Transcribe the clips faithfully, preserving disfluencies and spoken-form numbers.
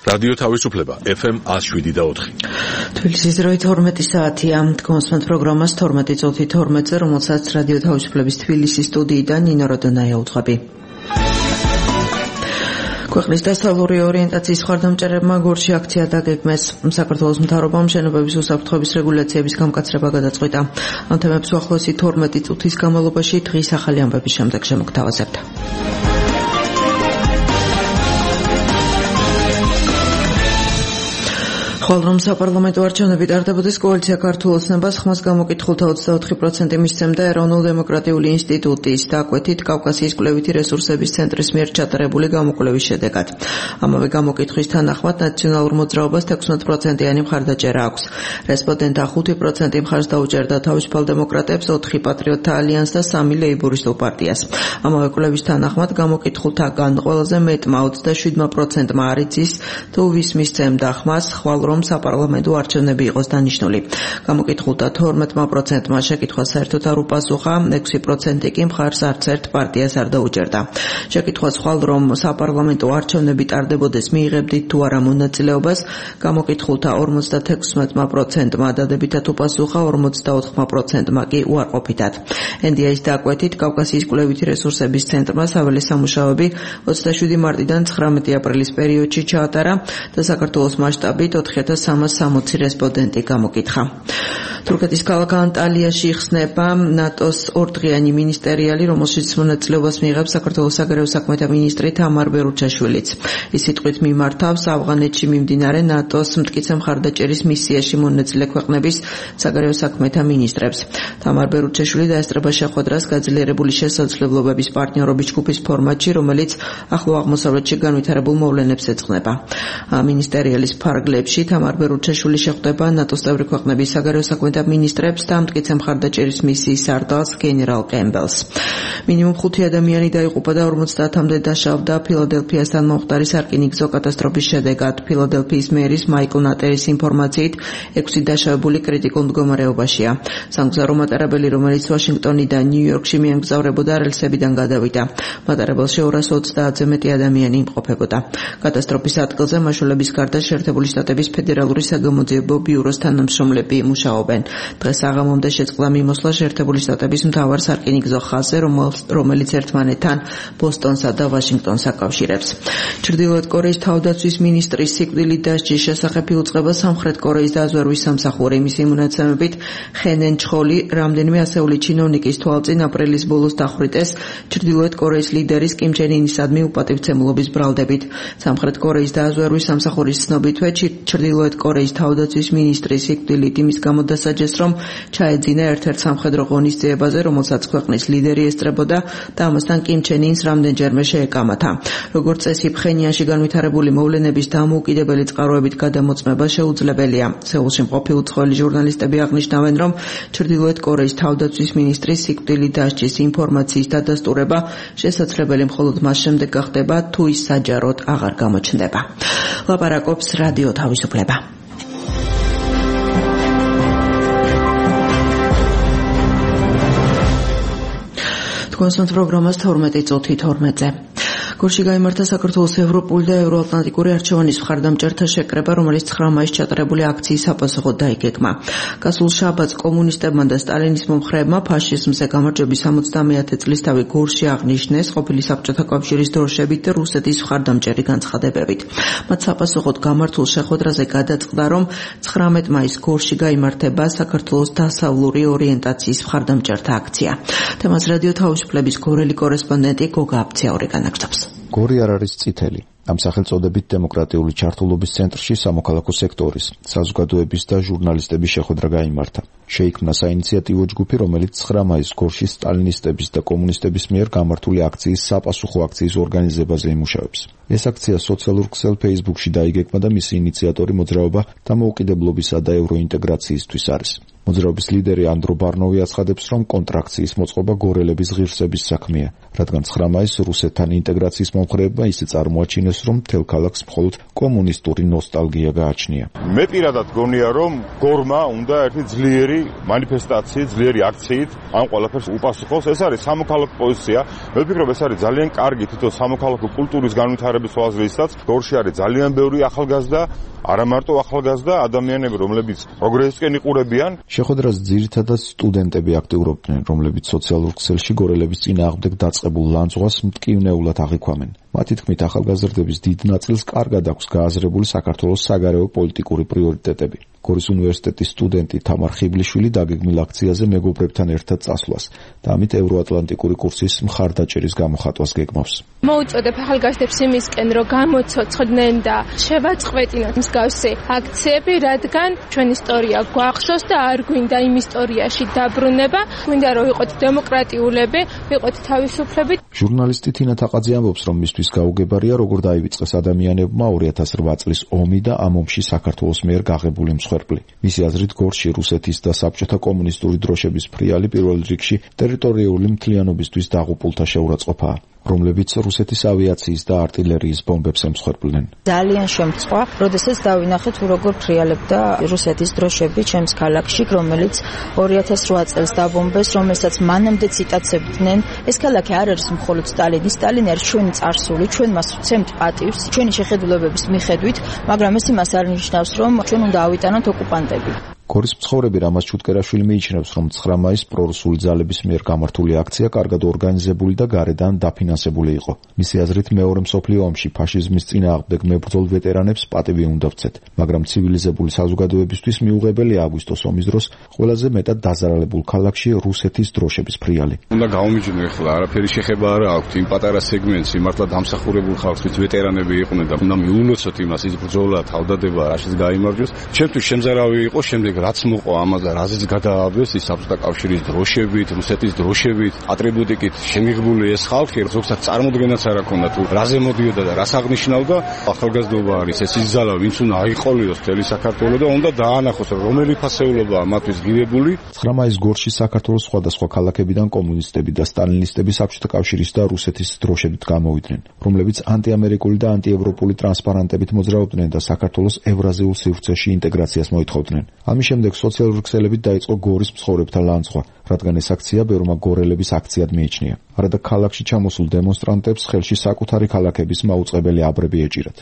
რადიო თავისუფლება ეფ ემ one oh seven და four. თბილისის დროით თორმეტი საათია. გქონსმენთ პროგრამას თორმეტი წუთი თორმეტზე, რომელსაც რადიო თავისუფლების თბილისის სტუდიიდან ნინო როდონაია უძღვები. ქვეყნის დასავლური ორიენტაციის მხარდამჭერებმა გორში აქცია დაგეგმეს. საქართველოს მთავრობამ შენობების უსაფრთხოების რეგულაციების გამკაცრება გადაწყვიტა. ამ თემებს უახლოესი თორმეტი წუთის განმავლობაში დღის ახალი ამბების შემდეგ შემოგთავაზებთ. ხვალ რომ საპარლამენტო არჩევნები ტარდებოდეს, კოალიცია ქართულ ოცნებას ხმას გამოკითხულთა ოცდაოთხი პროცენტი მისცემდა ეროვნულ-დემოკრატიული ინსტიტუტის დაკვეთით კავკასიის კვლევითი რესურსების ცენტრის მიერ ჩატარებული გამოკვლევის შედეგად. ამავე გამოკითხვის თანახმად ნაციონალურ მოძრაობას თექვსმეტ პროცენტიანი მხარდაჭერა აქვს. რესპონდენტთა ხუთი პროცენტი მხარს დაუჭერდა თავისუფალ დემოკრატებს, ოთხი პატრიოტთა ალიანსს და სამი ლეიბორისტულ პარტიას. ამავე კვლევის თანახმად გამოკითხულთაგან ყველაზე მეტმა ოცდაშვიდმა პროცენტმა არ იცის თუ ვის მისცემდა ხმას, ხვალ რომ საპარლამენტო არჩევნები იყოს დანიშნული. გამოკითხულთა თორმეტმა პროცენტმა შეკითხვას საერთოდ არ უპასუხა, ექვსი პროცენტი კი მხარს არც ერთ პარტიას არ დაუჭერდა. შეკითხვას ხვალ რომ საპარლამენტო არჩევნები ტარდებოდეს მიიღებდით თუ არა მონაწილეობას, გამოკითხულთა ორმოცდათექვსმეტმა პროცენტმა დადებითად უპასუხა, ორმოცდაოთხმა პროცენტმა კი უარყოფითად. ენ დი ეის დაკვეთით კავკასიის კვლევითი რესურსების ცენტრმა საველე სამუშაოები ოცდაშვიდი მარტიდან ცხრამეტი აპრილის პერიოდში ჩაატარა და საქართველოს მასშტაბით ოთხი ათას სამას სამოცი რესპონდენტი გამოკითხა. თურქეთის ქალაქ ანტალიაში იხსნება ნატოს ორდღიანი მინისტერიალი, რომელშიც მონაწილეობას მიიღებს საქართველოს საგარეო საქმეთა მინისტრი თამარ ბერუჩაშვილიც. ის სიტყვით მიმართავს ავღანეთში მიმდინარე ნატოს მტკიცე მხარდაჭერის მისიაში მონაწილე ქვეყნების საგარეო საქმეთა მინისტრებს. თამარ ბერუჩაშვილი დაესწრება შეხვედრას გაძლიერებული შესაძლებლობების პარტნიორობის ჯგუფის ფორმატში, რომელიც ახლო აღმოსავლეთში განვითარებულ მოვლენებს ეძღვნება. მინისტერიალის ფარგლებში თამარ ბერუჩაშვილი შეხვდება ნატოს წევრი ქვეყნების საგარეო საქმეთა მინისტრებს და მტკიცე მხარდაჭერის მისიის სარდალს გენერალ კემბელს. მინიმუმ ხუთი ადამიანი დაიღუპა და ორმოცდაათამდე დაშავდა ფილადელფიასთან მომხდარი სარკინიგზო კატასტროფის შედეგად. ფილადელფიის მერის მაიკლ ნატერის ინფორმაციით ექვსი დაშავებული კრიტიკულ მდგომარეობაშია. სამგზავრო მატარებელი, რომელიც ვაშინგტონიდან ნიუ-იორკში მიემგზავრებოდა, რელსებიდან გადავიდა. მატარებელში ორას ოცდაათზე მეტი ადამიანი იმყოფებოდა. კატასტროფის ადგილზე მაშველების გარდა შეერთებული შტატების ფედერალური საგამოძიებო ბიუროს თანამშრომლები მუშაობენ. დღეს საღამომდე შეწყდა მიმოსვლა შეერთებული შტატების მთავარ სარკინიგზო ხაზზე, რომელიც ერთმანეთთან ბოსტონსა და ვაშინგტონს აკავშირებს. ჩრდილოეთ კორეის თავდაცვის მინისტრის სიკვდილით დასჯის შესახებ იუწყება სამხრეთ კორეის დაზვერვის სამსახური. მისი მონაცემებით ხენენ ჩხოლი, რამდენიმე ასეული ჩინოვნიკის თვალწინ აპრილის ბოლოს დახვრიტეს ჩრდილოეთ კორეის ლიდერის კიმ ჩენ ინისადმი უპატივცემულობის ბრალდებით. სამხრეთ კორეის დაზვერვის სამსახურის ცნობითვე ჩრდილოეთ კორეის თავდაცვის მინისტრის სიკვდილით იმის გამო დასაჯეს, რომ ჩაეძინა ერთ-ერთ სამხედრო ღონისძიებაზე, რომელსაც ქვეყნის ლიდერი ესწრებოდა და ამასთან კიმ ჩენ ინს რამდენჯერმე შეეკამათა. როგორც წესი, ფხენიანში განვითარებული მოვლენების დამოუკიდებელი წყაროებით გადამოწმება შეუძლებელია. სეულში მყოფი უცხოელი ჟურნალისტები აღნიშნავენ, რომ ჩრდილოეთ კორეის თავდაცვის მინისტრის სიკვდილით დასჯის ინფორმაციის დადასტურება შესაძლებელი მხოლოდ მას შემდეგ გახდება, თუ ის საჯაროდ აღარ გამოჩნდება. ლაპარაკობს რადიო თავისუფლება. გქონსმენთ პროგრამას თორმეტი წუთი თორმეტზე. გორში გაიმართა საქართველოს ევროპული და ევროატლანტიკური არჩევანის მხარდამჭერთა შეკრება, რომელიც ცხრა მაისს ჩატარებული აქციის საპასუხოდ დაიგეგმა. გასულ შაბათს კომუნისტებმა და სტალინის მომხრეებმა ფაშიზმზე გამარჯვების ორმოცდამეათე წლისთავი გორში აღნიშნეს ყოფილი საბჭოთა კავშირის დროშებით და რუსეთის მხარდამჭერი განცხადებებით. მათ საპასუხოდ გამართულ შეხვედრაზე გადაწყდა, რომ ცხრამეტ მაისს გორში გაიმართება საქართველოს დასავლური ორიენტაციის მხარდამჭერთა აქცია. თემას რადიო თავისუფლების გორელი კორესპონდენტი გოგა აბცაური განაგრძობს. გორი არ არის წითელი. ამ სახელწოდებით დემოკრატიული ჩართულობის ცენტრში სამოქალაქო სექტორის, საზოგადოების და ჟურნალისტების შეხვედრა გაიმართა. შეიქმნა საინიციატივო ჯგუფი, რომელიც ცხრა მაისს გორში სტალინისტების და კომუნისტების მიერ გამართული აქციის საპასუხო აქციის ორგანიზებაზე იმუშავებს. ეს აქცია სოციალურ ქსელ Facebook-ში დაიგეგმა და მისი ინიციატორი მოძრაობა დამოუკიდებლობისა და ევროინტეგრაციისთვის არის. მოძრაობის ლიდერი ანდრო ბარნოვი აცხადებს, რომ კონტრაქციის მოწყობა გორელების ღირსების საქმეა, რადგან ცხრა მაისს რუსეთთან ინტეგრაციის მომხრეებმა ისე წარმოაჩინეს, რომ მთელ ქალაქს მხოლოდ კომუნისტური ნოსტალგია გააჩნია. მე პირადად გონია, რომ გორმა უნდა ერთი ძლიერი მანიფესტაციით, ძლიერი აქციით ამ ყველაფერს უპასუხოს. ეს არის სამოქალაქო პოზიცია. მე ვფიქრობ, ეს არის ძალიან კარგი თვითონ სამოქალაქო კულტურის განვითარების აზრისაცაც. გორში არის ძალიან ბევრი ახალგაზრდა, არა მარტო ახალგაზრდა ადამიანები, რომლებიც პროგრესისკენ იყურებიან. შეხვედრას ძირითადად სტუდენტები აქტიურობდნენ, რომლებიც სოციალურ ქსელში გორელების წინააღმდეგ დაწყებულ ლანძღვას მტკივნეულად აღიქვამენ. მათი თქმით, ახალგაზრდების დიდ ნაწილს კარგად აქვს გააზრებული საქართველოს საგარეო პოლიტიკური პრიორიტეტები. გორის უნივერსიტეტის სტუდენტი თამარ ხიბლიშვილი დაგეგმილ აქციაზე მეგობრებთან ერთად წასვლას და ამით ევროატლანტიკური კურსის მხარდაჭერის გამოხატვას გეგმავს. მოუწოდებ ახალგაზრდებს იმისკენ, რომ გამოცოცხლდნენ და შევაწყვეტინოთ მსგავსი აქციები, რადგან ჩვენი ისტორია გვახსოვს და არ გვინდა იმ ისტორიაში დაბრუნება, გვინდა რომ ვიყოთ დემოკრატიულები, ვიყოთ თავისუფლები. ჟურნალისტი თინა თაყაძე ამბობს, რომ მისთვის გაუგებარია, როგორ დაივიწყეს ადამიანებმა ორი ათას რვა წლის ომი და ამ ომში საქართველოს მიერ გაღებული მსხვერპლი. მისი აზრით, გორში რუსეთის და საბჭოთა კომუნისტური დროშების ფრიალი პირველ რიგში ტერიტორიული მთლიანობისთვის დაღუპულთა შეურაცხყოფაა, რომლებიც რუსეთის ავიაციის და артиლერიის ბომბებს ემსხვერპლნენ. ძალიან შემწყვა, როდესაც დავინახე თუ როგორ ფრიალებდა რუსეთის დროშები ჩემს ქალაქში, რომელიც ორი ათას რვა წელს დაბომბეს, რომელსაც მანამდე ციტაცებდნენ. ეს ქალაქი არ არის მხოლოდ სტალინის, სტალინი არის ჩვენი წარსული, ჩვენ მას ვცემთ პატივს, ჩვენი შეხედულებების მიხედვით, მაგრამ ეს იმას არ ნიშნავს, რომ ჩვენ უნდა ავიტანოთ ოკუპანტები. გორის მცხოვრები რამაზ ჩუტკერაშვილი მიიჩნევს, რომ ცხრა მაისს პრორუსული ძალების მიერ გამართული აქცია კარგად ორგანიზებული და გარედან დაფინანსებული იყო. მისი აზრით, მეორე მსოფლიო ომში ფაშიზმის წინააღმდეგ მებრძოლ ვეტერანებს პატივი უნდა ვცეთ, მაგრამ ცივილიზებული საზოგადოებისთვის მიუღებელია აგვისტოს ომის დროს ყველაზე მეტად დაზარალებულ ქალაქში რუსეთის დროშების ფრიალი. უნდა გავუმიჯნო ახლა, არაფერი შეხება არ აქვს იმ პატარა სეგმენტს, მართლა დამსახურებულ ხალხს, ვით ვეტერანები იყვნენ და უნდა მიულოცოთ იმას, ის ბრძოლა, თავდადება, რაშიც გაიმარჯვოს. ჩემთვის შემზარავი იყო შემდეგ რაც მოყვა ამას და რაზეც გადააბეს ის საბჭოთა კავშირის დროშებით, რუსეთის დროშებით, ატრიბუტიკით შემიღებული ეს ხალხი, ზოგადად წარმოდგენაც არ აქვს თუ რაზე მოდიოდა და რას აღნიშნავდა. ახალგაზრდობა არის ეს ის ძალა, ვინც უნდა აიყოლიოს მთელი საქართველო და უნდა დაანახოს, რომელი ფასეულობაა მათთვის გირებული. ცხრა მაისს გორში საქართველოს სხვადასხვა ქალაქებიდან კომუნისტები და სტალინისტები საბჭოთა კავშირის და რუსეთის დროშებით გამოვიდნენ, რომლებიც ანტიამერიკული და ანტიევროპული ტრანსპარანტებით მოძრაობდნენ და საქართველოს ევრაზიულ სივრცეში ინტეგრაციას მოითხოვდნენ. ამის შემდეგ სოციალური ქსელებით დაიწყო გორის მცხოვრებთა ლანძღვა, რადგან ეს აქცია ბევრმა გორელების აქციად მიიჩნია. არადა ქალაქში ჩამოსულ დემონსტრანტებს ხელში საკუთარი ქალაქების მაუწყებელი აბრები ეჭირათ.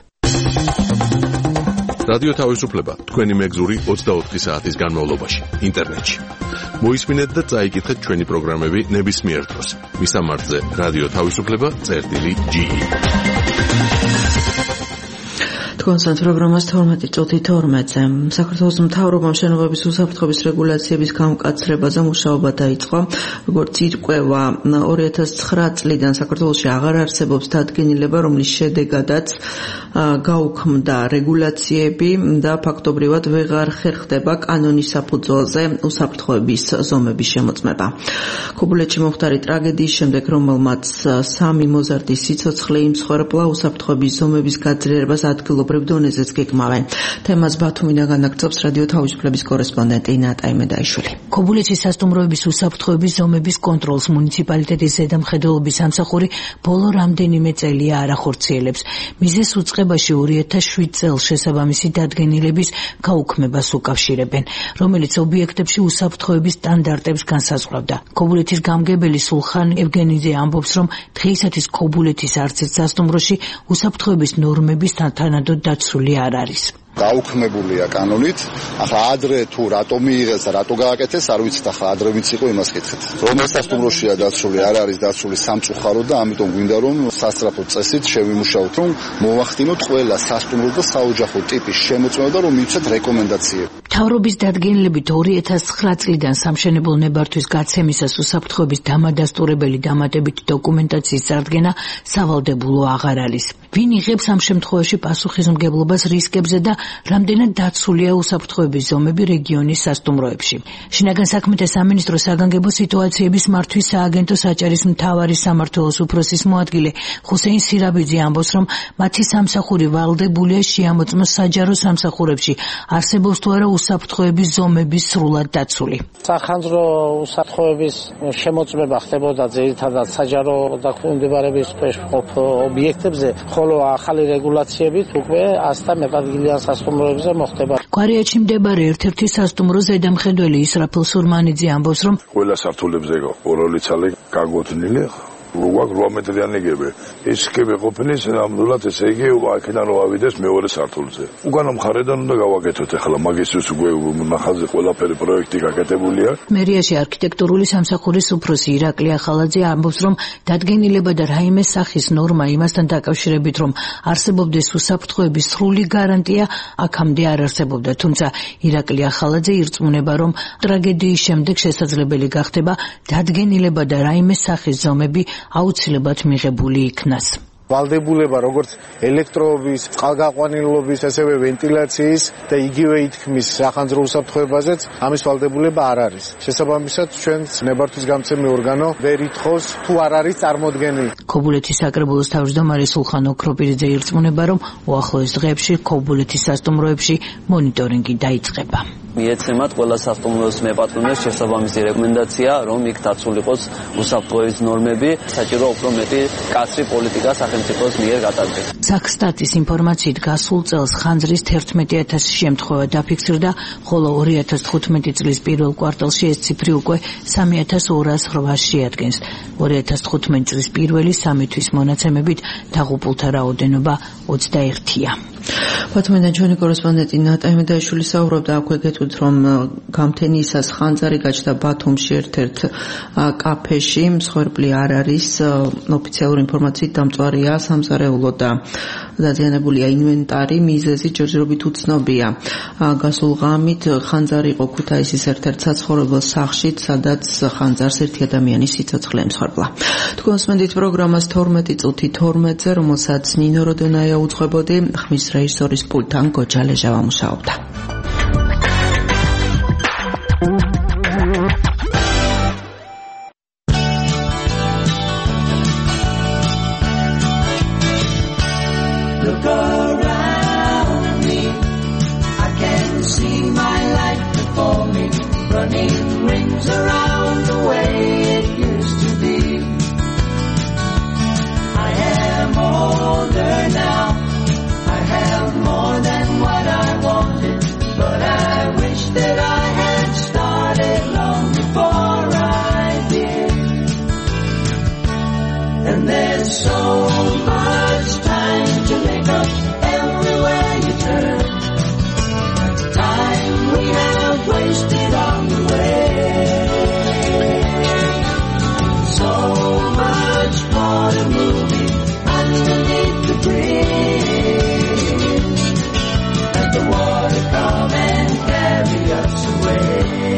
რადიო თავისუფლება თქვენი მეგზური ოცდაოთხი საათის განმავლობაში ინტერნეტში. მოისმინეთ და წაიკითხეთ ჩვენი პროგრამები ნებისმიერ დროს. მისამართზე რადიო თავისუფლება წერტილი ჯი ი. კონსტანტ პროგრამას თორმეტი წუთი თორმეტზე. საქართველოს მთავრობამ შენობების უსაფრთხოების რეგულაციების გამკაცრებაზე მუშაობა დაიწყო. როგორც ირკვევა, ორი ათას ცხრა წლიდან საქართველოში აღარ არსებობს დადგენილება, რომლის შედეგადაც გაუქმდა რეგულაციები და ფაქტობრივად ვეღარ ხერხდება კანონის საფუძველზე უსაფრთხოების ზომების შემოწმება. ქობულეთში მომხდარი ტრაგედიის შემდეგ, რომელმაც სამი მოზარდის სიცოცხლე იმსხვერპლა, უსაფრთხოების ზომების გაძლიერებას ადგილობრივ დონეზეც გეკმავენ. თემას ბათუმიდან განაგრძობს რადიო თავისუფლების კორესპონდენტი ნატა იმედაიშვილი. ქობულეთში სასტუმროების უსაფრთხოების ზომების კონტროლს მუნიციპალიტეტის ზედამხედველობის სამსახური ბოლო რამდენიმე წელია არ ახორციელებს. მიზეზს უწყებაში ორი ათას შვიდ წელს შესაბამისი დადგენილების გაუქმებას უკავშირებენ, რომელიც ობიექტებში უსაფრთხოების სტანდარტებს განსაზღვრავდა. ქობულეთის გამგებელი სულხან ევგენიძე ამბობს, რომ დღეისათვის ქობულეთის არც ერთ სასტუმროში უსაფრთხოების ნორმების თანადოდ დაცული არ არის. გაუქმებულია კანონით. ახლა ადრე თუ რატო მიიღეს და რატო გააკეთეს, არ ვიცით. ახლა ადრე ვინც იყო იმას კითხეთ. რომელ სასტუმროშია დაცული, არ არის დაცული სამწუხარო და ამიტომ გვინდა რომ სასწრაფო წესით შევიმუშაოთ, რომ მოვახდინოთ ყველა სასტუმრო და საოჯახო ტიპის შემოწმება და რომ მივცეთ რეკომენდაციები. მთავრობის დადგენილებით ორი ათას ცხრა წლიდან სამშენებლო ნებართვის გაცემისას უსაფრთხოების დამადასტურებელი დამატებითი დოკუმენტაციის წარდგენა სავალდებულო აღარ არის. ვინ იღებს ამ შემთხვევაში პასუხისმგებლობას რისკებზე და რამდენად დაცულია უსაფრთხოების ზომები რეგიონის სასტუმროებში. შინაგან საქმეთა სამინისტროს საგანგებო სიტუაციების მართვის სააგენტო საჭარის მთავარი სამმართველოს უფროსის მოადგილე ხუსეინ სირაბიძე ამბობს, რომ მათი სამსახური ვალდებულია შეამოწმოს საჯარო სამსახურებში არსებობს თუ არა უსაფრთხოების ზომების სრულად დაცული. სახანძრო უსაფრთხოების შემოწმება ხდებოდა ძირითადად საჯარო დაქვემდებარების ქვეშ მყოფ ობიექტებზე, ხოლო ახალი რეგულაციებით უკვე ასთა მეპადგილიან სასტუმროებზე მოხდება. კვარიატში მდებარე ერთ-ერთი სასტუმრო ზედამხედველი ისრაფილ სურმანიძე ამბობს, რომ ყველა სართულებზე ოროლიცალი გაგოთნილი რუაგ რუამეტრიანიგები ის კები ყოფნის ნამდვილად ესე იგი აქედან რო ავიდეს მეორე სართულზე. უკანა მხარედან უნდა გავაკეთოთ ახლა მაგისთვის უკვე ნახაზი ყველაფერი პროექტი გაკეთებულია. მერიაში არქიტექტურული სამსახურის უფროსი ირაკლი ახალაძე ამბობს, რომ დადგენილება და რაიმე სახის ნორმა იმასთან დაკავშირებით, რომ არსებობდეს უსაფრთხოების სრული გარანტია, აქამდე არ არსებობდა. თუმცა ირაკლი ახალაძე ირწმუნება, რომ ტრაგედიის შემდეგ შესაძლებელი გახდება დადგენილება და რაიმე სახის ზომები აუცილებლად მიღებული იქნას. ვალდებულება როგორც ელექტროობის, წყალგაყვანილობის, ასევე ვენტილაციის და იგივე ითქმის სახანძრო უსაფრთხოებაზეც ამის ვალდებულება არ არის. შესაბამისად, ჩვენს ნებართვის გამცემი ორგანო ვერ ითხოვს თუ არ არის წარმოდგენილი. ქობულეთის საკრებულოს თავმჯდომარე სულხან ოქროპირიძე ირწმუნება, რომ უახლოეს დღეებში ქობულეთის სასტუმროებში მონიტორინგი დაიწყება. მიეცემათ ყველა სასტუმროს მეპატრონეს შესაბამისი რეკომენდაცია, რომ იქ დაცული იყოს უსაფრთხოების ნორმები, საჭირო უფრო მეტი კაცრი პოლიტიკა სახელმწიფოს მიერ გატარდეს. საქსტატის ინფორმაციით გასულ წელს ხანძრის თერთმეტი ათასი შემთხვევა დაფიქსირდა, ხოლო ორი ათას თხუთმეტი წლის პირველ კვარტალში ეს ციფრი უკვე სამი ათას ორას რვას შეადგენს. ორი ათას თხუთმეტი წლის პირველი სამი თვის მონაცემებით დაღუპულთა რაოდენობა ოცდაერთია. ბათუმიდან ჩვენი კორესპონდენტი ნატა მედაიშვილი საუბრობდა, აქვე გეტყვით, რომ გამთენიისას ხანძარი გაჩნდა ბათუმში ერთ-ერთ კაფეში, მსხვერპლი არ არის, ოფიციალური ინფორმაციით დამწვარია სამზარეულო და დაზიანებულია ინვენტარი, მიზეზი ჯერჯერობით უცნობია. გასულ ღამით ხანძარი იყო ქუთაისის ერთ-ერთ საცხოვრებელ სახლში, სადაც ხანძარს ერთი ადამიანი სიცოცხლე ემსხვერპლა. თქვენს მენდით პროგრამას თორმეტი წუთი თორმეტზე, რომელსაც ნინო როდონაია უძღვებოდი, ხმის რეჟისორის პულტთან გოჯალე ჟავა მუშაობდა. Look around me, I can see my life before me, running rings around the way it used to be. I am older now, I have more than what I wanted, but I wish that I had started long before I did. And there's so much time to make up everywhere you turn, time we have wasted on the way. So much water moving underneath the bridge. Let the water come and carry us away.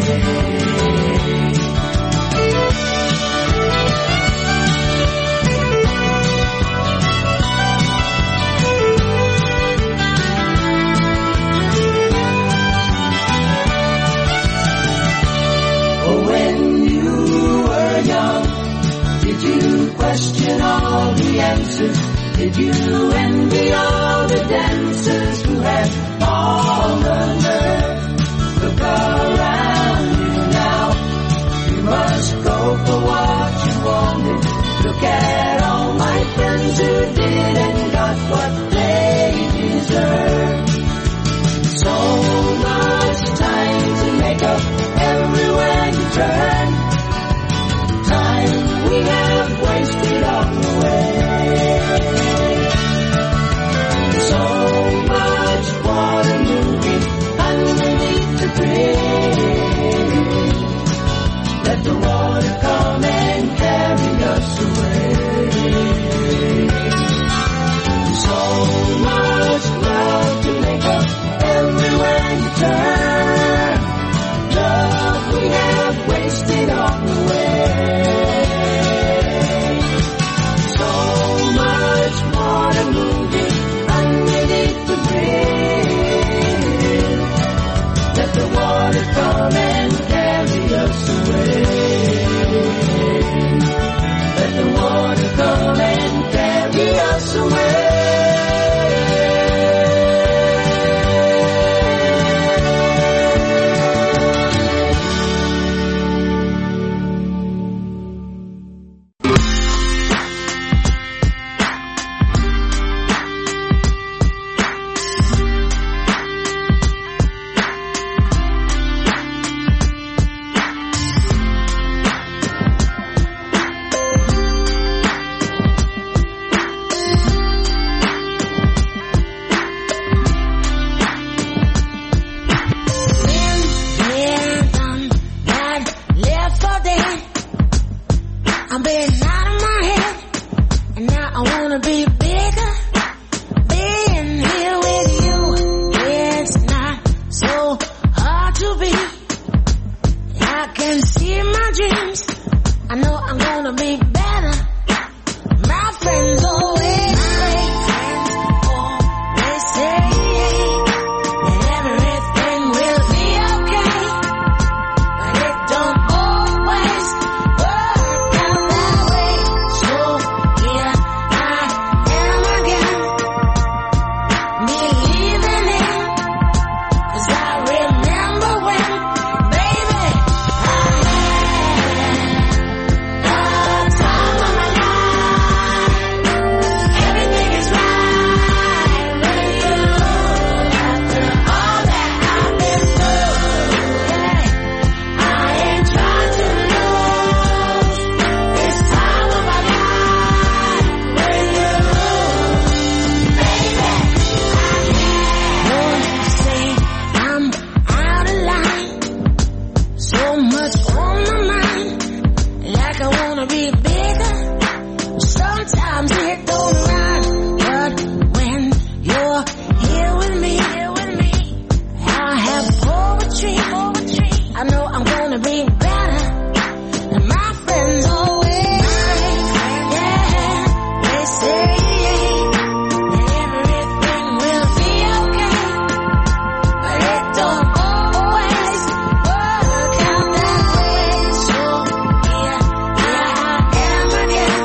Did you question all the answers? Did you envy all the dancers who had all the nerve? Look around you now, you must go for what you wanted. Look at all my friends who did and got what they deserve. So much time to make up everywhere you turn, time we have wasted on the way. So much water moving underneath the bridge. Let the water come and carry us away. So much love. I've been out of my head, and now I wanna be bigger. Being here with you, it's not so hard to be. I can see my dreams, I know I'm gonna be better. My friends always say, always say that everything will be okay, but it don't always work out that way. So here I am again, believing in, 'cause I remember when, baby, I had the time of my life. Everything is right with you. After all that I've been through, yeah, I ain't trying to lose this time of my life with you, baby. Won't say I'm out of line, so much on my mind, like I wanna be bigger. Sometimes it don't rhyme, but when you're here with me, here with me, I have poetry, poetry. I know I'm gonna be better. And my friends always say, yeah, they say that everything will be okay, but it don't always work out that way. So here, here I am again,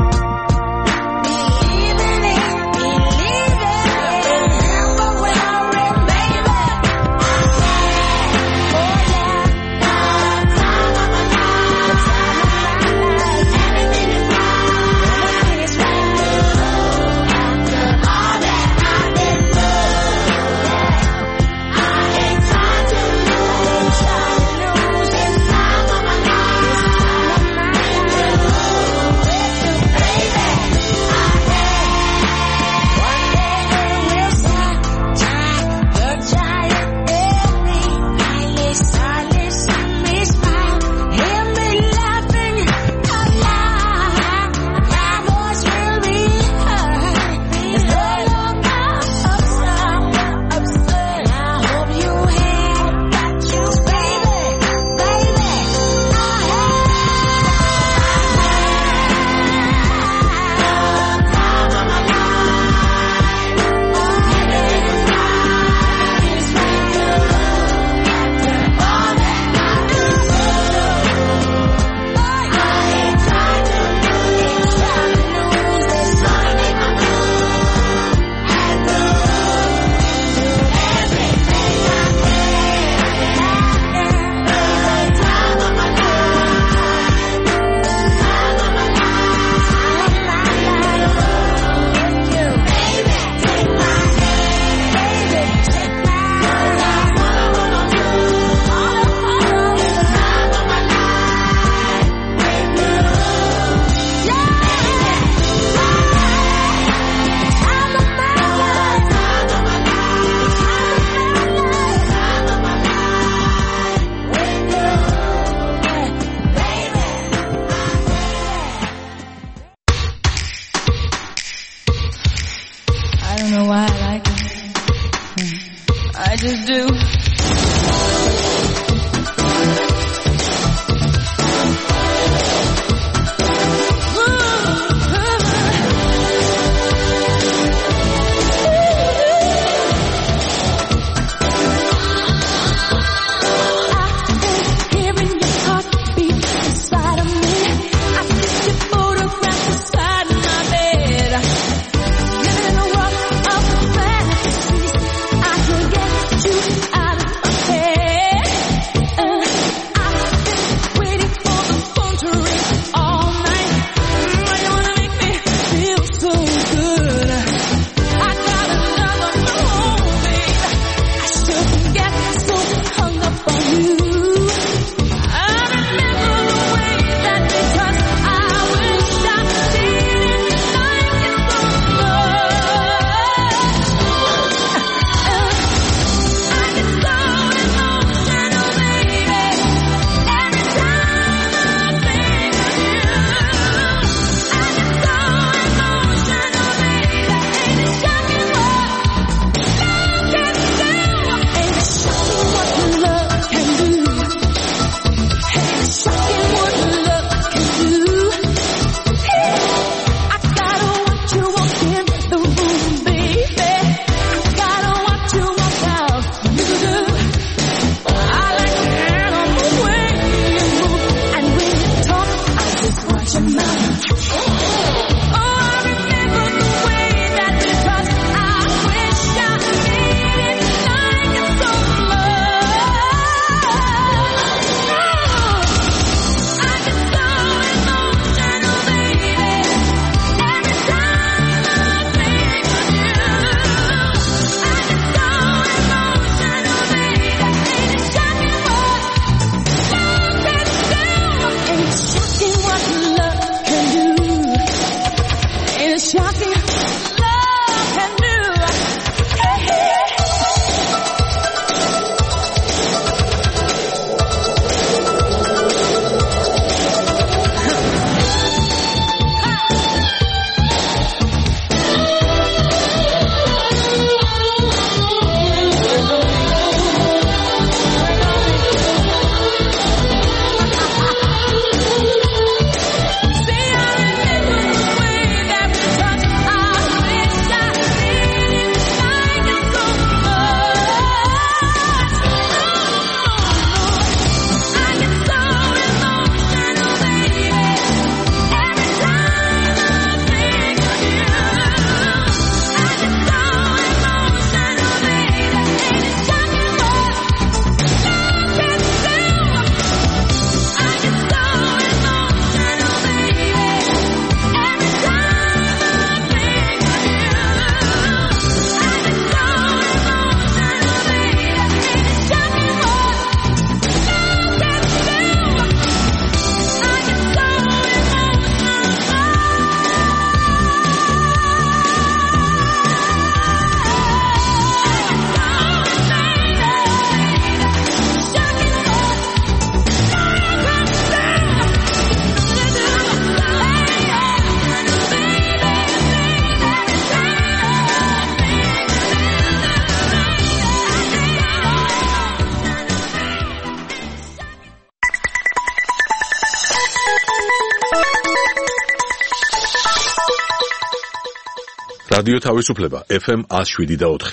believing it, believing it. Remember when I remember, baby, I had, oh yeah, the time of my life, the time of my life. Everything is right, everything is right. After all that I've been through, yeah, I ain't trying to lose, trying to lose this time of my life, this time of my life with you, baby. I had one day we'll stop, tie the giant in me. Silence, silence, see me smile, hear me laughing out loud. My voice will be heard. It's no longer upset, upset. I hope you hear that, you baby, baby. I had the time of my life. Everything is right, it's with you. After all that I've been through, I ain't trying to lose, trying to lose this time in my life. Had to do everything I can. The time of my life, time of my life, time of my life with you, baby. Take my hand, baby, take my hand. That's all I wanna do. All I wanna do is the time of my life with you, yeah. Time of my life, time of my life, time of my life, time of my life with you, yeah, baby. I don't know why I like it. Hmm. I just do. Hearing your heartbeat inside of me, I see your photograph beside my bed. Living in a world of fantasies, I can get you out რადიო თავისუფლება ეფ ემ one oh seven და four.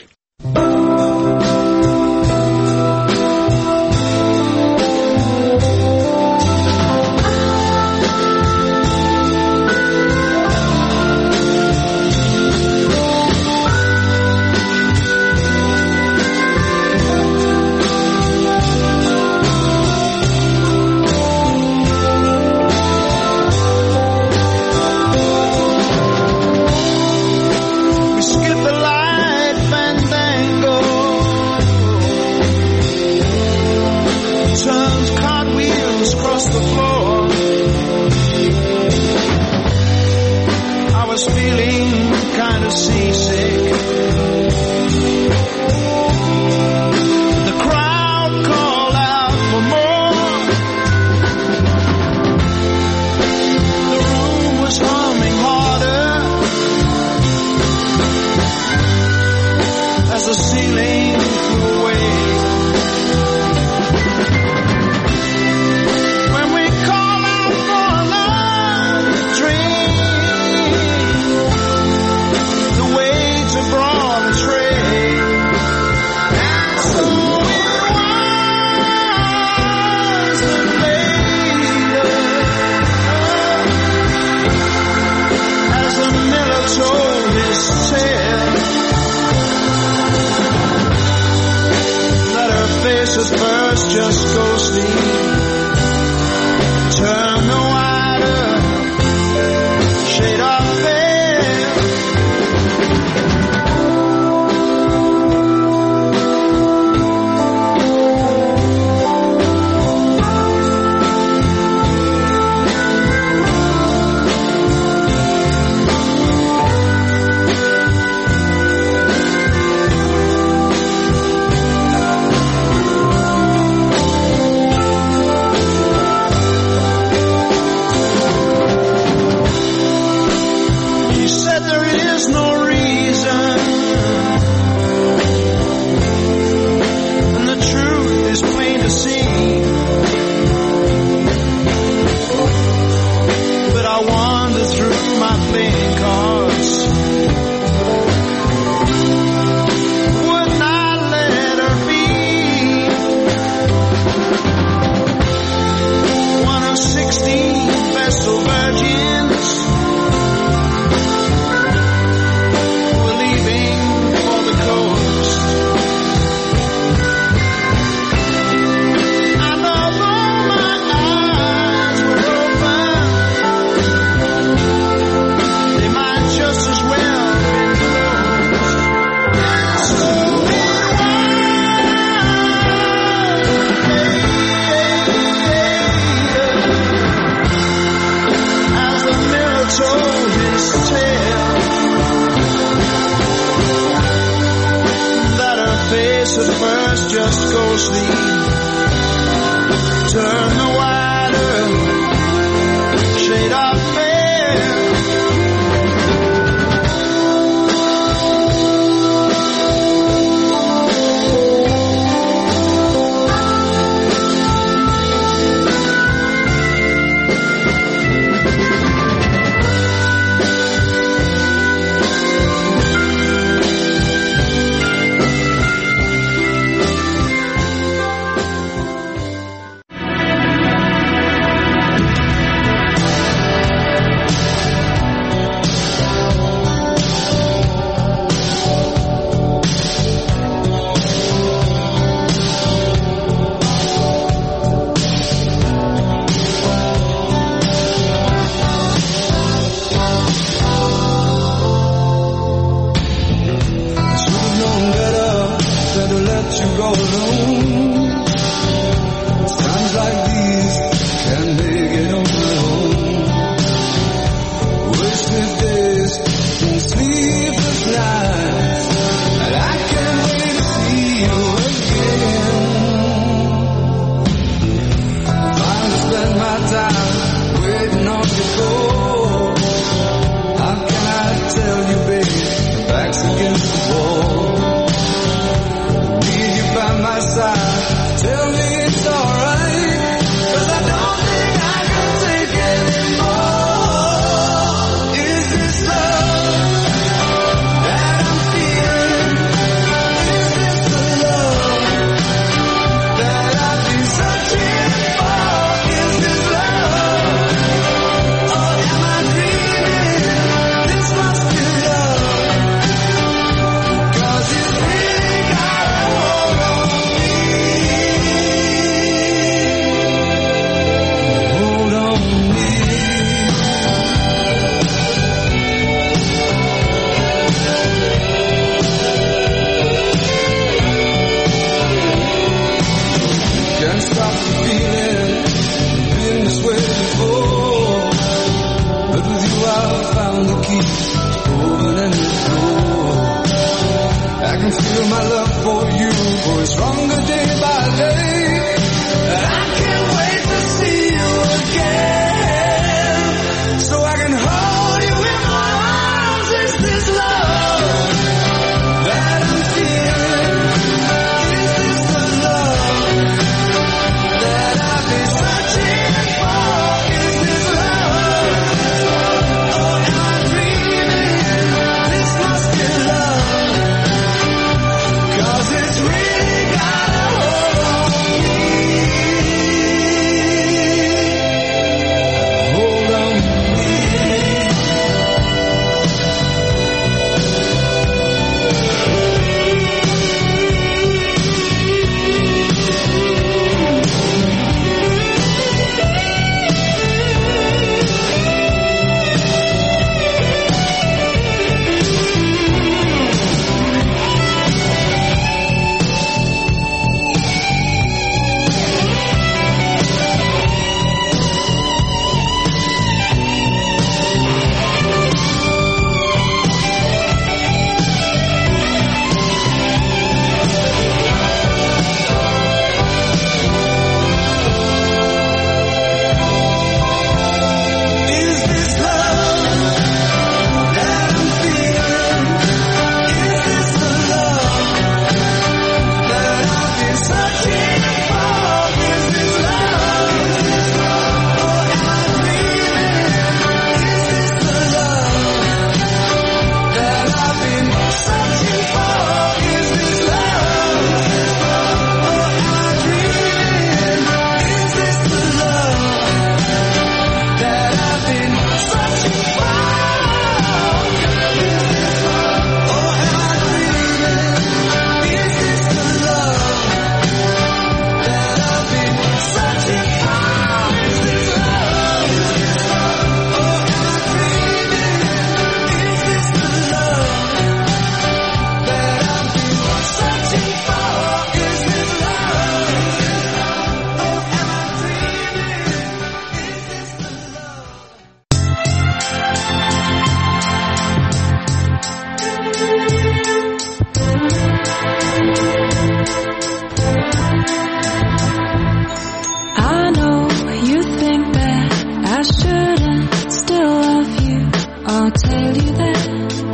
I still love you, I'll tell you that.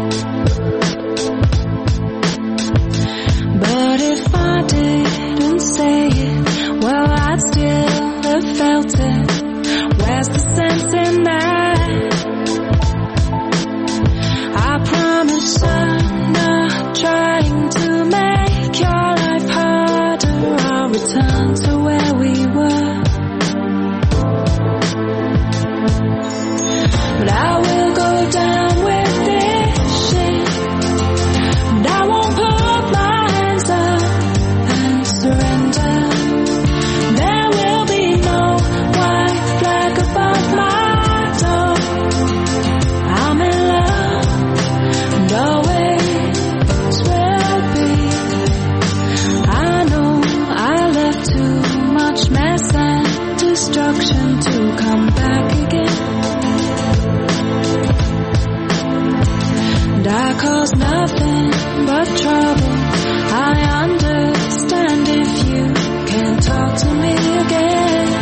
But if I didn't say it, well, I'd still have felt it. Where's the sense in that? I promise I'm not trying to make your life harder. I'll return to where we were. But I will go down with this shit, and I won't put my hands up and surrender. There will be no white flag above my door. I'm in love and always will be. I know I left too much mess and destruction to come back again. And I cause nothing but trouble. I understand if you can't talk to me again.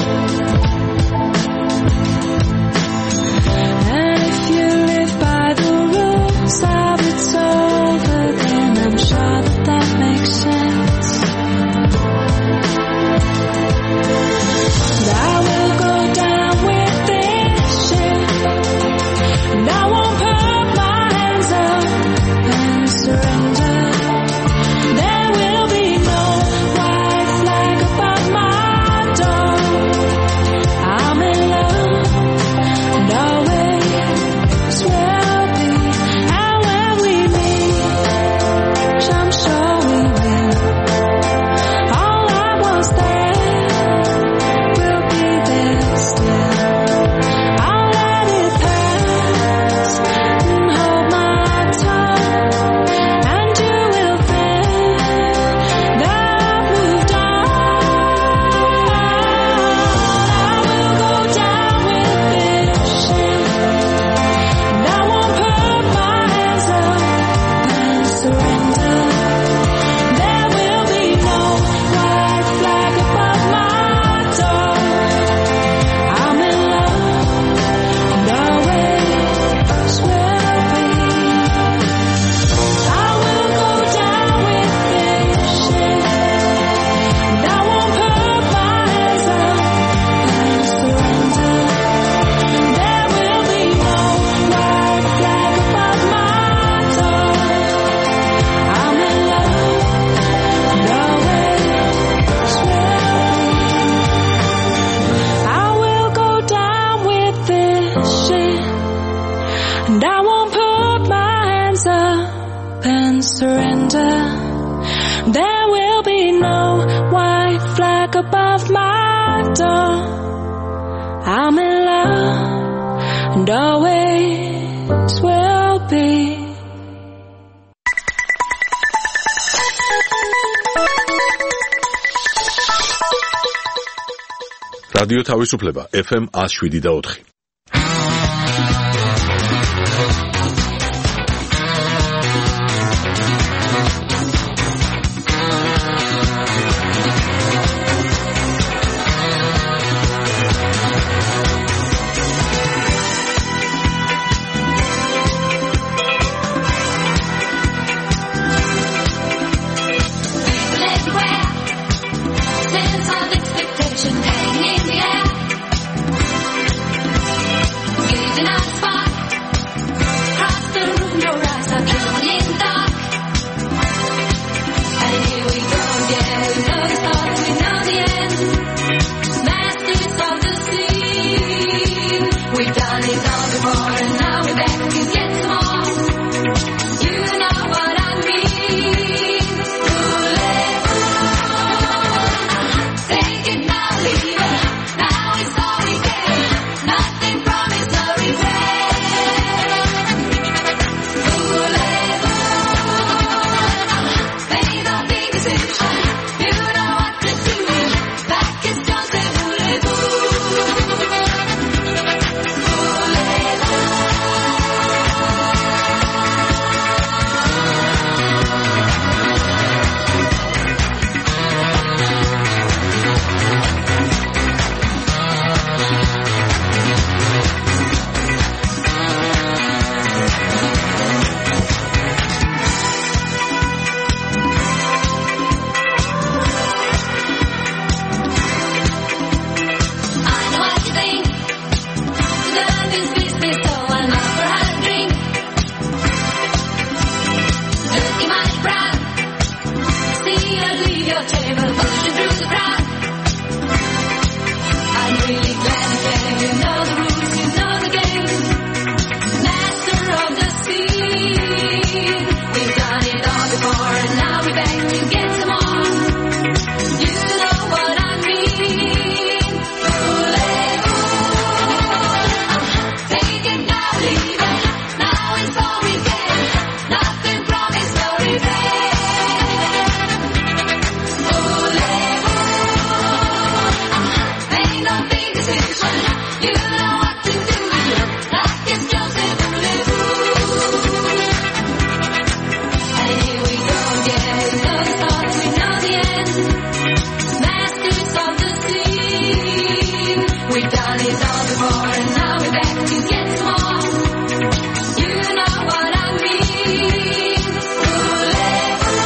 And if you live by the rules of it's over, then I'm sure that that makes sense. And I will go down with this shit, and I won't put my hands up and surrender. There will be no white flag above my door. I'm in love and always will be. And when we meet, which I'm sure we will, all I was there will be there still. I'll let it pass and hold my tongue, and you will think that I've moved on. I will go down with this shit, and I won't put my hands up and surrender. There will be no white flag above my door. I'm in love and always will be. I will go down with this shit, and I won't put my hands up and surrender. There will be no white flag above my door. I'm in love and always will be. I will go down with this shit, and I won't put my hands up and surrender. There will be no white flag above my door. I'm in love and always will be. რადიო თავისუფლება ეფ ემ one oh seven და four. Sense of expectation hanging in the air. ground. I'm really glad that you know the rules, you know the game. Master of the scene. We've done it all before and now we're back to get some more. You know what I mean. Voulez-vous? Take it now, leave it. Now it's all we get. Nothing promised, no regret. Voulez-vous? Ain't no big decision. You know what to do. Like it's just a voulez-vous. And here we go again. We know the start, we know the end. Masters of the scene. We've done it all before and now we're back to get some more. You know what I mean. Voulez-vous?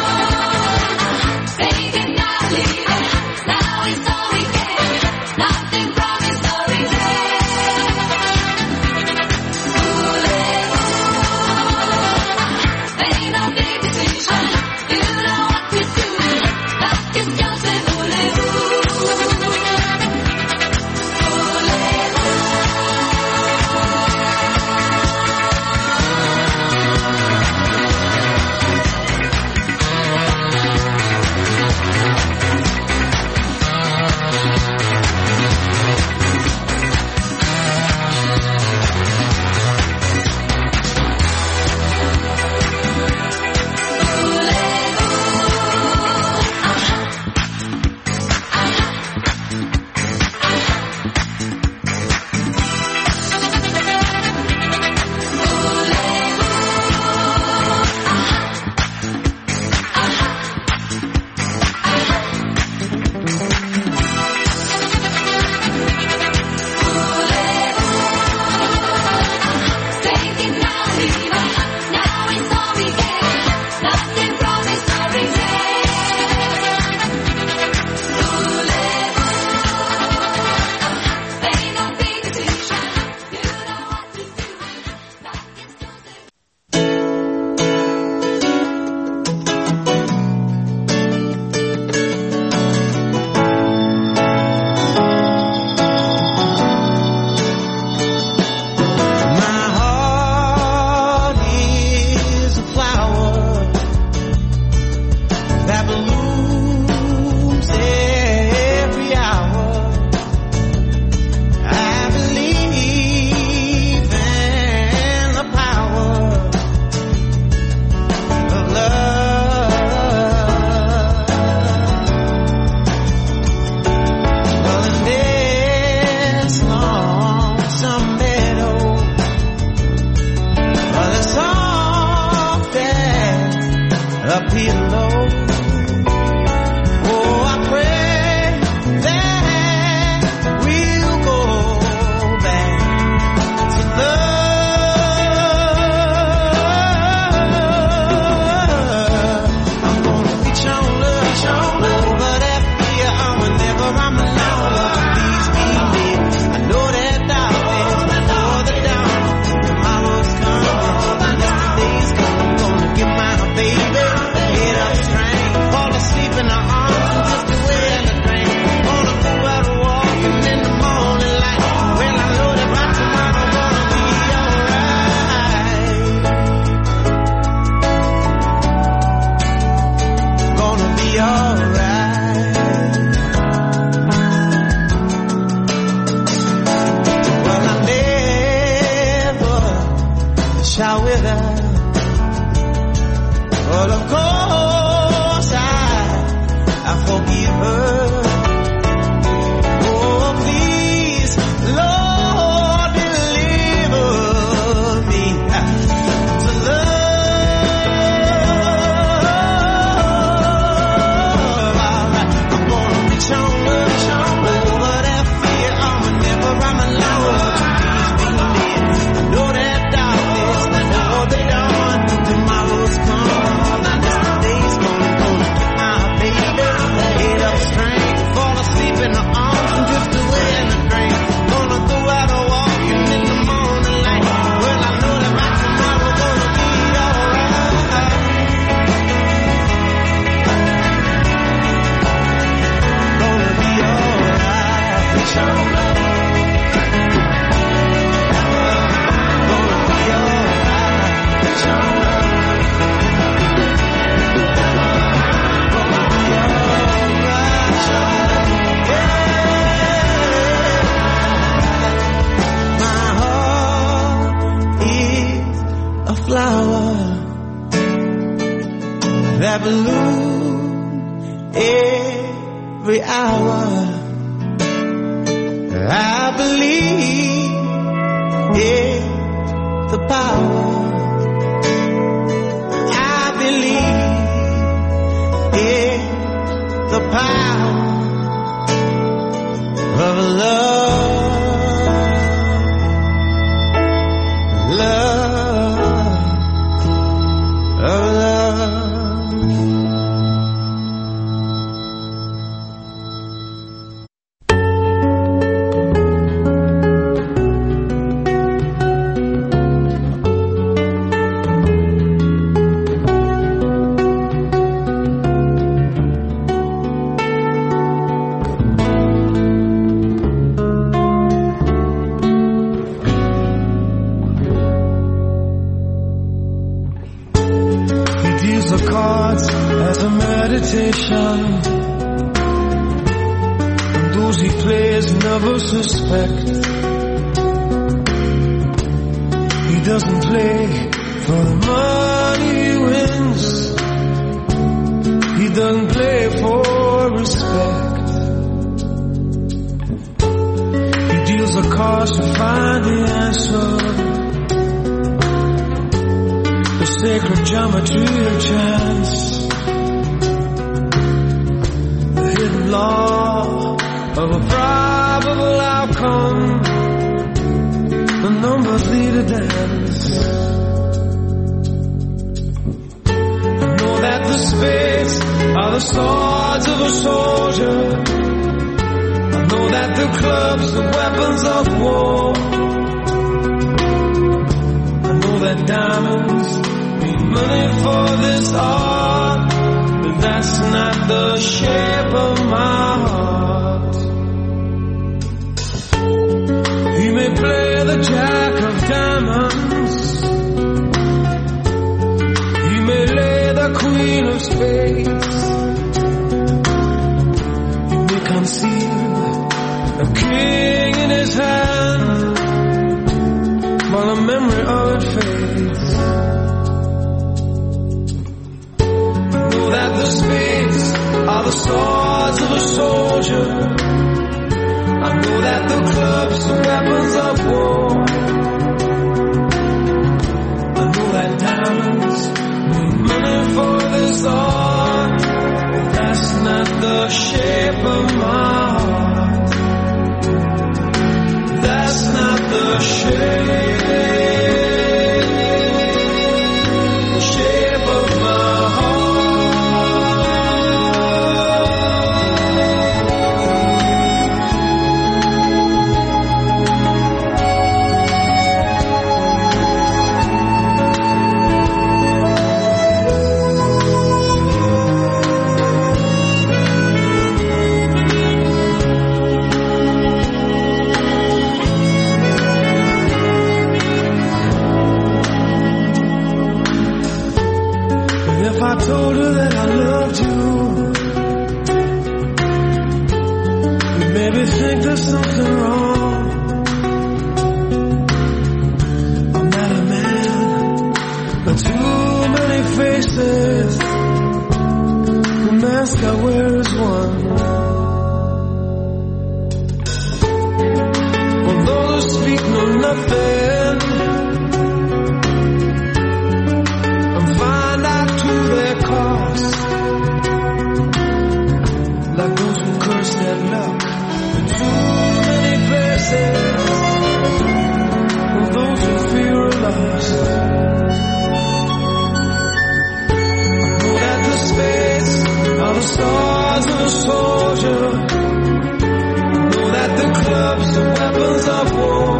Take it now, leave it. Now it's all we get. Nothing promised, no regret. Voulez-vous? Ain't no big decision. You know what to do. Like it's just a voulez-vous. Take it now, leave it. Now it's all we get. Nothing promised, no regret. Voulez-vous? Ain't no big decision. You know what to do. Like it's just a My heart is a flower that blooms every hour. I believe in the power of love. Well, in this lonesome meadow, well, it's soft as a pillow. Oh, I pray that we'll go back to love. I'm gonna reach on love, over that fear whenever I'm alone. Please be me. I know that darkness before the dawn. Tomorrow's come, yesterday's gone. I'm gonna get my baby, get up train, fall asleep in her arms and just be in the drain. Gonna go out walking in the morning light. Well, I know that by tomorrow gonna be alright. Gonna be alright. Well, I never shall wither. Well, of course I, I forgive her. Oh, please, Lord, deliver me to love. Alright, I'm gonna reach on love, over that fear whenever I'm alone. Please be near. I know that darkness before the dawn. Tomorrow's come, not yesterday's balloon every hour. I believe in the power. I believe in the power of love, love, of love. And those he plays never suspect. He doesn't play for the money he wins. He doesn't play for respect. He deals the cards to find the answer. The sacred geometry of chance. Law of a probable outcome. The numbers lead a dance. I know that the spades are the swords of a soldier. I know that the clubs are weapons of war. I know that diamonds need money for this art. That's not the shape of my heart. He may play the jack of diamonds. He may lay the queen of spades. He may conceal a king in his hand while the memory of it fades. That the spades are the swords of a soldier. I know that the clubs are weapons of war. I know that diamonds need money for this art. But that's not the shape of my heart. That's not the shape. Shape of my heart. I told her that I loved you, you maybe think there's something wrong. I'm not a man, but too many faces. The mask I wear is one. For those who speak know nothing, cost. Like those who curse their luck in too many places. For those who fear a loss. I know that the spades are the swords of a soldier. I know that the clubs are weapons of war.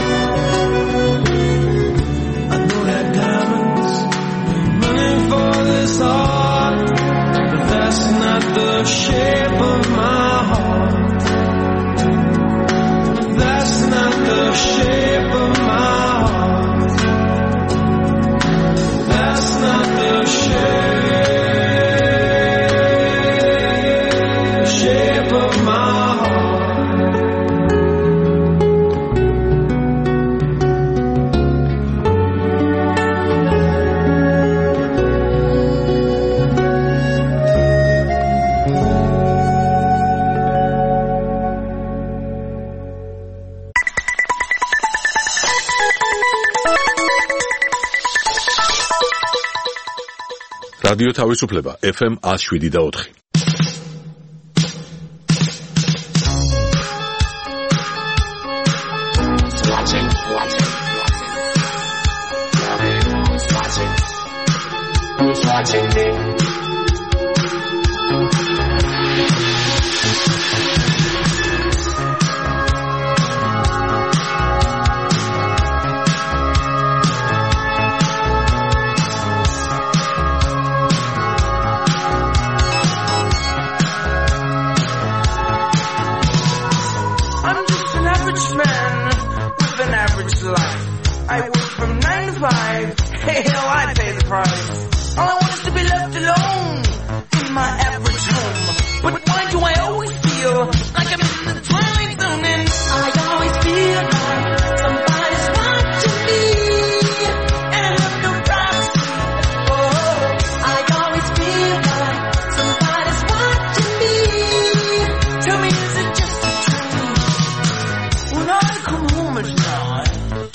I know that diamonds need money for this art, but that's not the shape of my heart. That's not the shape of my heart. That's not the shape, shape of my heart. რადიო თავისუფლება ეფ ემ one oh seven და four. Watching, watching, who's watching? Who's watching me? I work from nine to five. Hey, hell, I pay the price. All I want is to be left alone in my average home. But why do I always feel like I'm in the twilight zone? And I always feel like somebody's watching me, and I have no privacy. Oh, I always feel like somebody's watching me. Tell me, is it just a dream? When I come home at night,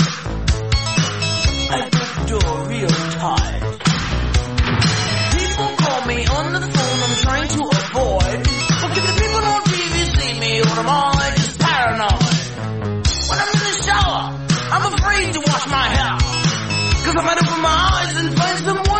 I get the door real tight. People call me on the phone, I'm trying to avoid. But if the people on T V see me, or am I just paranoid? When I'm in the shower, I'm afraid to wash my hair, 'cause I might open my eyes and find someone